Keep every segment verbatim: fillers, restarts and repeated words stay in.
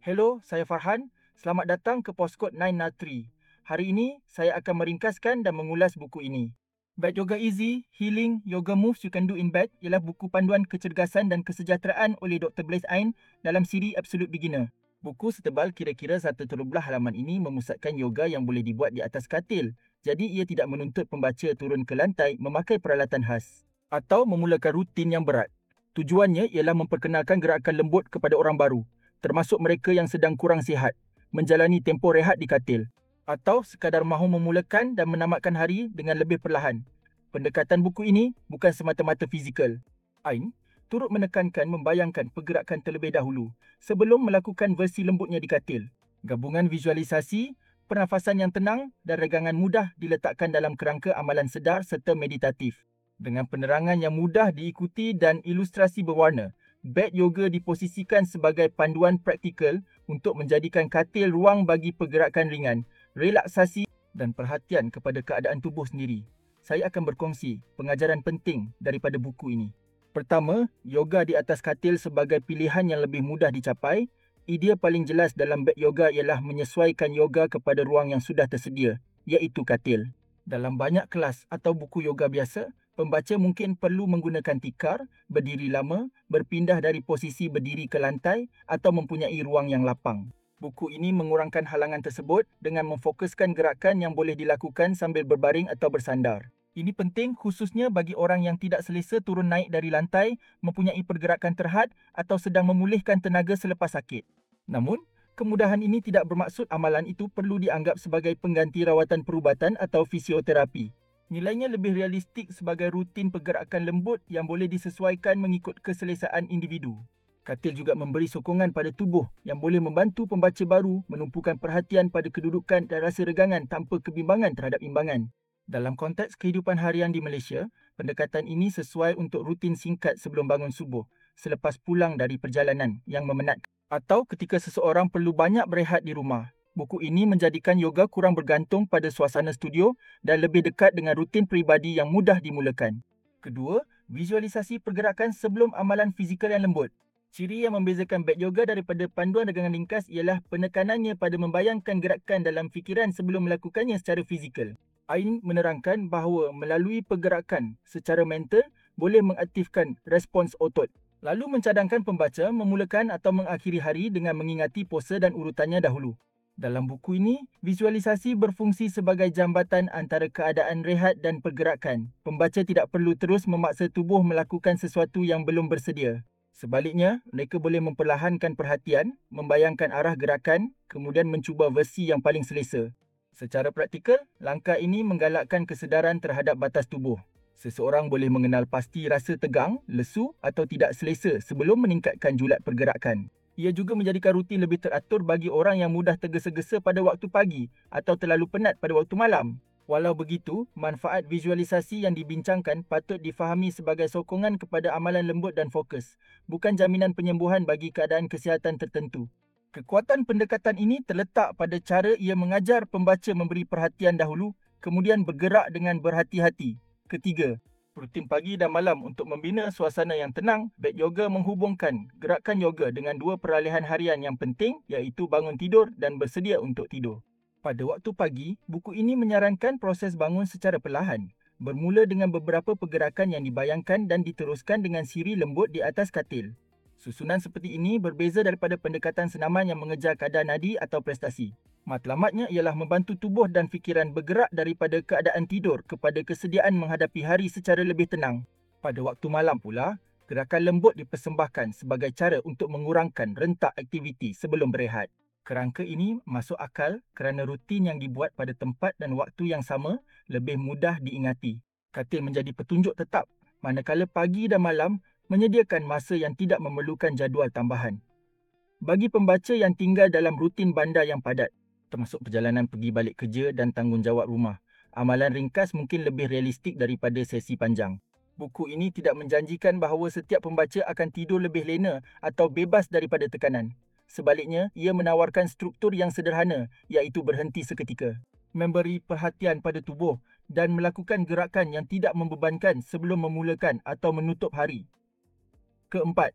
Hello, saya Farhan. Selamat datang ke Postkod sembilan nol tiga. Hari ini, saya akan meringkaskan dan mengulas buku ini. Bed Yoga Easy, Healing Yoga Moves You Can Do in Bed ialah buku panduan kecergasan dan kesejahteraan oleh Doktor Blaise Ain dalam siri Absolute Beginner. Buku setebal kira-kira satu terbelah halaman ini memusatkan yoga yang boleh dibuat di atas katil. Jadi ia tidak menuntut pembaca turun ke lantai memakai peralatan khas atau memulakan rutin yang berat. Tujuannya ialah memperkenalkan gerakan lembut kepada orang baru, termasuk mereka yang sedang kurang sihat, menjalani tempoh rehat di katil, atau sekadar mahu memulakan dan menamatkan hari dengan lebih perlahan. Pendekatan buku ini bukan semata-mata fizikal. Ain turut menekankan membayangkan pergerakan terlebih dahulu sebelum melakukan versi lembutnya di katil. Gabungan visualisasi, pernafasan yang tenang dan regangan mudah diletakkan dalam kerangka amalan sedar serta meditatif. Dengan penerangan yang mudah diikuti dan ilustrasi berwarna, bed yoga diposisikan sebagai panduan praktikal untuk menjadikan katil ruang bagi pergerakan ringan, relaksasi dan perhatian kepada keadaan tubuh sendiri. Saya akan berkongsi pengajaran penting daripada buku ini. Pertama, yoga di atas katil sebagai pilihan yang lebih mudah dicapai. Idea paling jelas dalam bed yoga ialah menyesuaikan yoga kepada ruang yang sudah tersedia, iaitu katil. Dalam banyak kelas atau buku yoga biasa, pembaca mungkin perlu menggunakan tikar, berdiri lama, berpindah dari posisi berdiri ke lantai atau mempunyai ruang yang lapang. Buku ini mengurangkan halangan tersebut dengan memfokuskan gerakan yang boleh dilakukan sambil berbaring atau bersandar. Ini penting khususnya bagi orang yang tidak selesa turun naik dari lantai, mempunyai pergerakan terhad atau sedang memulihkan tenaga selepas sakit. Namun, kemudahan ini tidak bermaksud amalan itu perlu dianggap sebagai pengganti rawatan perubatan atau fisioterapi. Nilainya lebih realistik sebagai rutin pergerakan lembut yang boleh disesuaikan mengikut keselesaan individu. Katil juga memberi sokongan pada tubuh yang boleh membantu pembaca baru menumpukan perhatian pada kedudukan dan rasa regangan tanpa kebimbangan terhadap imbangan. Dalam konteks kehidupan harian di Malaysia, pendekatan ini sesuai untuk rutin singkat sebelum bangun subuh, selepas pulang dari perjalanan yang memenatkan, atau ketika seseorang perlu banyak berehat di rumah. Buku ini menjadikan yoga kurang bergantung pada suasana studio dan lebih dekat dengan rutin peribadi yang mudah dimulakan. Kedua, visualisasi pergerakan sebelum amalan fizikal yang lembut. Ciri yang membezakan bed yoga daripada panduan regangan ringkas ialah penekanannya pada membayangkan gerakan dalam fikiran sebelum melakukannya secara fizikal. Ain menerangkan bahawa melalui pergerakan secara mental boleh mengaktifkan respons otot, lalu mencadangkan pembaca memulakan atau mengakhiri hari dengan mengingati pose dan urutannya dahulu. Dalam buku ini, visualisasi berfungsi sebagai jambatan antara keadaan rehat dan pergerakan. Pembaca tidak perlu terus memaksa tubuh melakukan sesuatu yang belum bersedia. Sebaliknya, mereka boleh memperlahankan perhatian, membayangkan arah gerakan, kemudian mencuba versi yang paling selesa. Secara praktikal, langkah ini menggalakkan kesedaran terhadap batas tubuh. Seseorang boleh mengenal pasti rasa tegang, lesu atau tidak selesa sebelum meningkatkan julat pergerakan. Ia juga menjadikan rutin lebih teratur bagi orang yang mudah tergesa-gesa pada waktu pagi atau terlalu penat pada waktu malam. Walau begitu, manfaat visualisasi yang dibincangkan patut difahami sebagai sokongan kepada amalan lembut dan fokus, bukan jaminan penyembuhan bagi keadaan kesihatan tertentu. Kekuatan pendekatan ini terletak pada cara ia mengajar pembaca memberi perhatian dahulu, kemudian bergerak dengan berhati-hati. Ketiga, rutin pagi dan malam untuk membina suasana yang tenang. Bed yoga menghubungkan gerakan yoga dengan dua peralihan harian yang penting, iaitu bangun tidur dan bersedia untuk tidur. Pada waktu pagi, buku ini menyarankan proses bangun secara perlahan, bermula dengan beberapa pergerakan yang dibayangkan dan diteruskan dengan siri lembut di atas katil. Susunan seperti ini berbeza daripada pendekatan senaman yang mengejar kadar nadi atau prestasi. Matlamatnya ialah membantu tubuh dan fikiran bergerak daripada keadaan tidur kepada kesediaan menghadapi hari secara lebih tenang. Pada waktu malam pula, gerakan lembut dipersembahkan sebagai cara untuk mengurangkan rentak aktiviti sebelum berehat. Kerangka ini masuk akal kerana rutin yang dibuat pada tempat dan waktu yang sama lebih mudah diingati. Katil menjadi petunjuk tetap, manakala pagi dan malam menyediakan masa yang tidak memerlukan jadual tambahan. Bagi pembaca yang tinggal dalam rutin bandar yang padat, termasuk perjalanan pergi balik kerja dan tanggungjawab rumah, amalan ringkas mungkin lebih realistik daripada sesi panjang. Buku ini tidak menjanjikan bahawa setiap pembaca akan tidur lebih lena atau bebas daripada tekanan. Sebaliknya, ia menawarkan struktur yang sederhana, iaitu berhenti seketika, memberi perhatian pada tubuh dan melakukan gerakan yang tidak membebankan sebelum memulakan atau menutup hari. Keempat,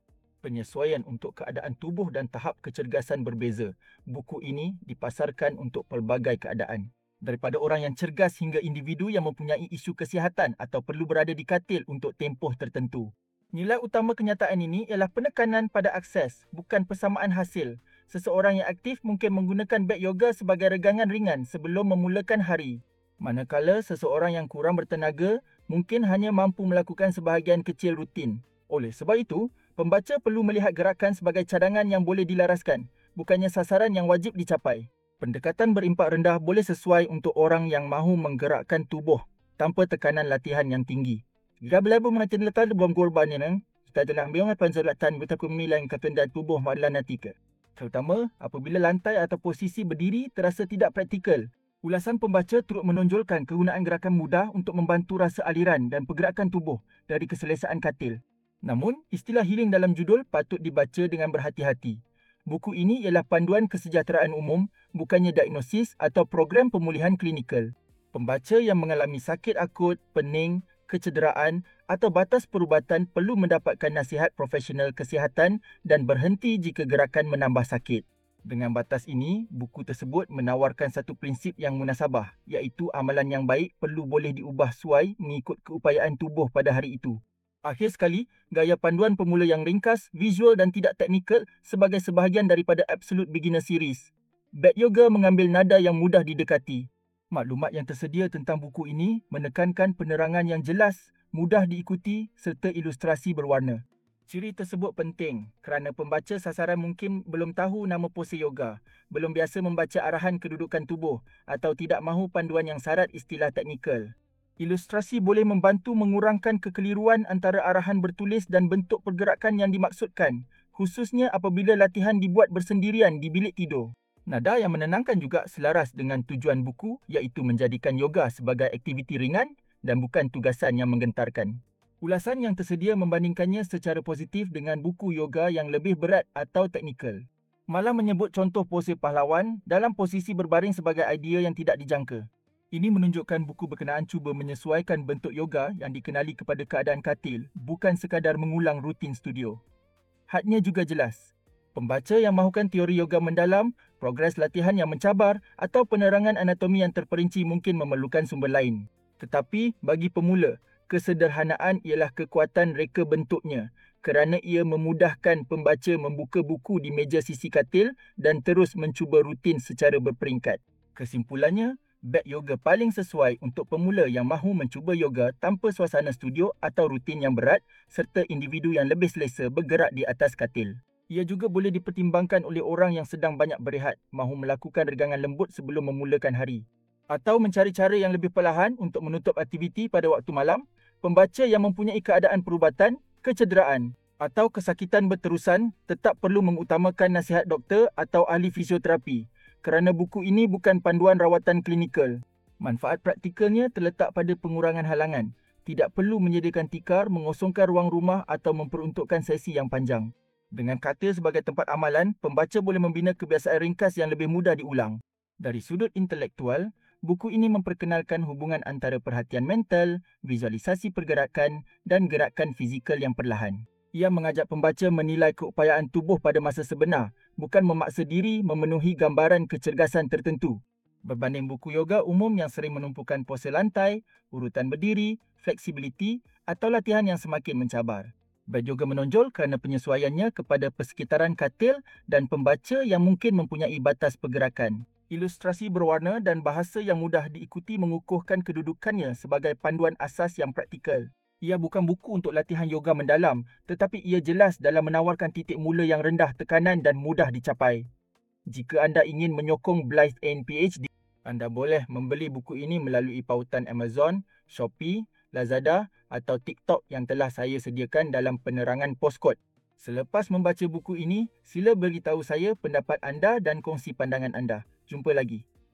Penyesuaian untuk keadaan tubuh dan tahap kecergasan berbeza. Buku ini dipasarkan untuk pelbagai keadaan. Daripada orang yang cergas hingga individu yang mempunyai isu kesihatan atau perlu berada di katil untuk tempoh tertentu. Nilai utama kenyataan ini ialah penekanan pada akses, bukan persamaan hasil. Seseorang yang aktif mungkin menggunakan beg yoga sebagai regangan ringan sebelum memulakan hari. Manakala seseorang yang kurang bertenaga mungkin hanya mampu melakukan sebahagian kecil rutin. Oleh sebab itu, pembaca perlu melihat gerakan sebagai cadangan yang boleh dilaraskan, bukannya sasaran yang wajib dicapai. Pendekatan berimpak rendah boleh sesuai untuk orang yang mahu menggerakkan tubuh tanpa tekanan latihan yang tinggi. Jika belabu mengajar letak bom korban ini, kita telah ambil penselatan betapa menilai ketentuan tubuh adalah natika. Terutama apabila lantai atau posisi berdiri terasa tidak praktikal. Ulasan pembaca turut menonjolkan kegunaan gerakan mudah untuk membantu rasa aliran dan pergerakan tubuh dari keselesaan katil. Namun, istilah healing dalam judul patut dibaca dengan berhati-hati. Buku ini ialah panduan kesejahteraan umum, bukannya diagnosis atau program pemulihan klinikal. Pembaca yang mengalami sakit akut, pening, kecederaan atau batas perubatan perlu mendapatkan nasihat profesional kesihatan dan berhenti jika gerakan menambah sakit. Dengan batas ini, buku tersebut menawarkan satu prinsip yang munasabah, iaitu amalan yang baik perlu boleh diubah suai mengikut keupayaan tubuh pada hari itu. Akhir sekali, gaya panduan pemula yang ringkas, visual dan tidak teknikal sebagai sebahagian daripada Absolute Beginner Series. Bag Yoga mengambil nada yang mudah didekati. Maklumat yang tersedia tentang buku ini menekankan penerangan yang jelas, mudah diikuti serta ilustrasi berwarna. Ciri tersebut penting kerana pembaca sasaran mungkin belum tahu nama pose yoga, belum biasa membaca arahan kedudukan tubuh atau tidak mahu panduan yang syarat istilah teknikal. Ilustrasi boleh membantu mengurangkan kekeliruan antara arahan bertulis dan bentuk pergerakan yang dimaksudkan, khususnya apabila latihan dibuat bersendirian di bilik tidur. Nada yang menenangkan juga selaras dengan tujuan buku, iaitu menjadikan yoga sebagai aktiviti ringan dan bukan tugasan yang menggentarkan. Ulasan yang tersedia membandingkannya secara positif dengan buku yoga yang lebih berat atau teknikal. Malah menyebut contoh pose pahlawan dalam posisi berbaring sebagai idea yang tidak dijangka. Ini menunjukkan buku berkenaan cuba menyesuaikan bentuk yoga yang dikenali kepada keadaan katil, bukan sekadar mengulang rutin studio. Hadnya juga jelas. Pembaca yang mahukan teori yoga mendalam, progres latihan yang mencabar atau penerangan anatomi yang terperinci mungkin memerlukan sumber lain. Tetapi bagi pemula, kesederhanaan ialah kekuatan reka bentuknya kerana ia memudahkan pembaca membuka buku di meja sisi katil dan terus mencuba rutin secara berperingkat. Kesimpulannya, bag yoga paling sesuai untuk pemula yang mahu mencuba yoga tanpa suasana studio atau rutin yang berat serta individu yang lebih selesa bergerak di atas katil. Ia juga boleh dipertimbangkan oleh orang yang sedang banyak berehat, mahu melakukan regangan lembut sebelum memulakan hari. Atau mencari cara yang lebih perlahan untuk menutup aktiviti pada waktu malam, pembaca yang mempunyai keadaan perubatan, kecederaan atau kesakitan berterusan tetap perlu mengutamakan nasihat doktor atau ahli fisioterapi. Kerana buku ini bukan panduan rawatan klinikal. Manfaat praktikalnya terletak pada pengurangan halangan. Tidak perlu menyediakan tikar, mengosongkan ruang rumah atau memperuntukkan sesi yang panjang. Dengan katil sebagai tempat amalan, pembaca boleh membina kebiasaan ringkas yang lebih mudah diulang. Dari sudut intelektual, buku ini memperkenalkan hubungan antara perhatian mental, visualisasi pergerakan dan gerakan fizikal yang perlahan. Ia mengajak pembaca menilai keupayaan tubuh pada masa sebenar, bukan memaksa diri memenuhi gambaran kecergasan tertentu. Berbanding buku yoga umum yang sering menumpukan pose lantai, urutan berdiri, fleksibiliti atau latihan yang semakin mencabar. Bag yoga menonjol kerana penyesuaiannya kepada persekitaran katil dan pembaca yang mungkin mempunyai batas pergerakan. Ilustrasi berwarna dan bahasa yang mudah diikuti mengukuhkan kedudukannya sebagai panduan asas yang praktikal. Ia bukan buku untuk latihan yoga mendalam, tetapi ia jelas dalam menawarkan titik mula yang rendah tekanan dan mudah dicapai. Jika anda ingin menyokong Blythe N P H D, anda boleh membeli buku ini melalui pautan Amazon, Shopee, Lazada atau TikTok yang telah saya sediakan dalam penerangan postkod. Selepas membaca buku ini, sila beritahu saya pendapat anda dan kongsi pandangan anda. Jumpa lagi.